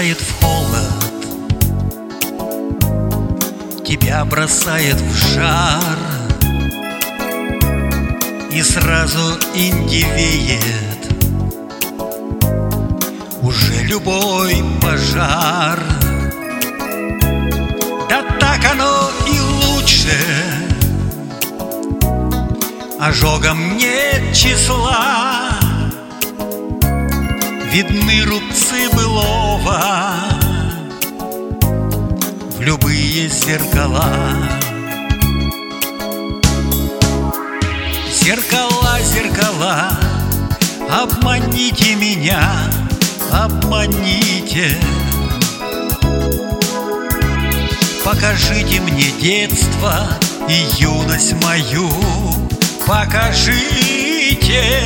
бросает в холод, тебя бросает в жар, и сразу индивеет уже любой пожар. Да так оно и лучше, ожогом нет числа, видны рубцы былого в любые зеркала. Зеркала, зеркала, обманите меня, обманите. Покажите мне детство и юность мою, покажите.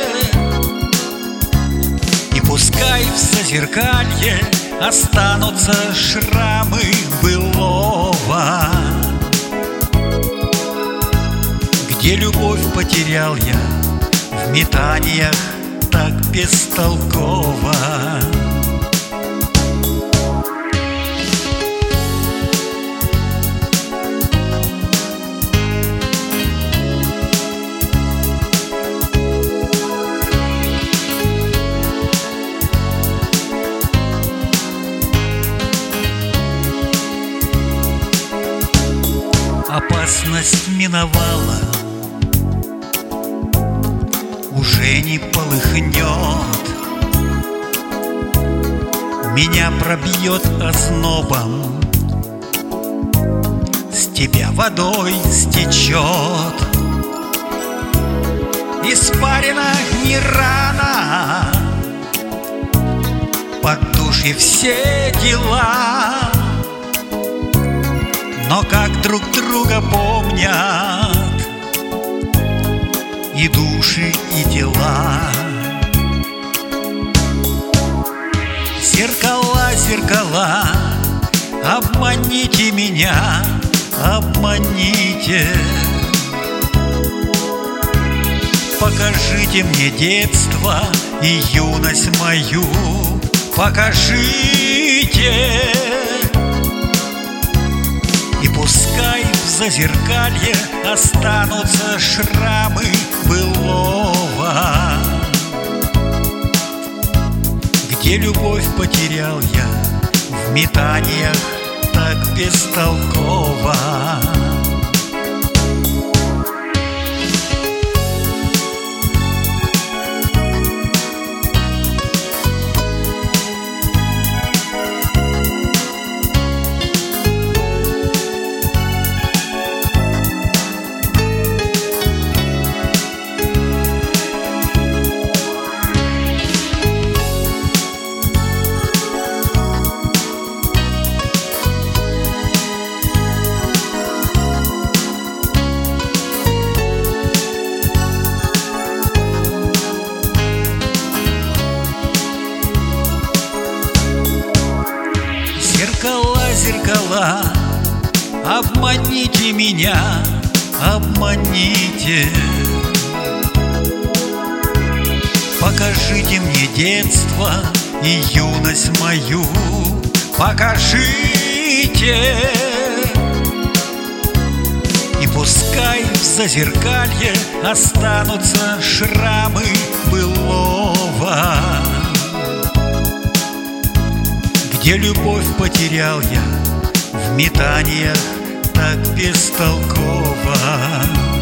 И пускай в зазеркалье останутся шрамы былого, где любовь потерял я в метаниях так бестолково. Опасность миновала, уже не полыхнет, меня пробьет ознобом, с тебя водой стечет. Испарена не рано, под души все дела, но как друг друга помнят и души, и тела. Зеркала, зеркала, обманите меня, обманите. Покажите мне детство и юность мою, покажите. И пускай в зазеркалье останутся шрамы былого, где любовь потерял я в метаниях так бестолково. Зеркала, зеркала, обманите меня, обманите. Покажите мне детство и юность мою, покажите. И пускай в зазеркалье останутся шрамы былого, где любовь потерял я в метаниях так бестолково.